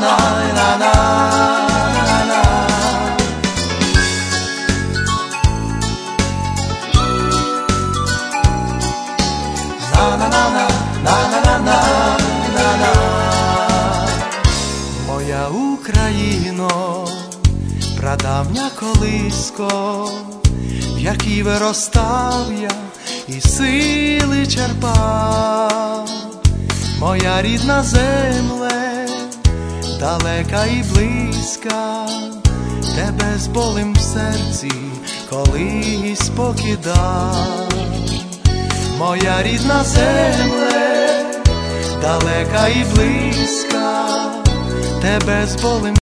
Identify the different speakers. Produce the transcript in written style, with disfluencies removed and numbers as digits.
Speaker 1: Моя Україно, прадавня колиско, в якій виростав я і сили черпав. Моя рідна земле, далека і близька, тебе з болем в серці колись покидав. Моя рідна земле, далека і близька, тебе з болем